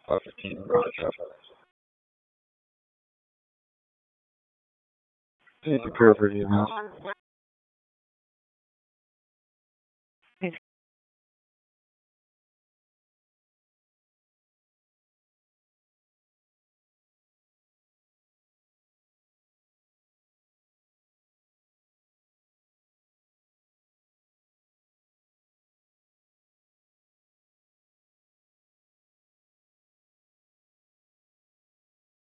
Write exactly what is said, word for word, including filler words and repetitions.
five fifteen garage traffic. Need to prepare for you, man.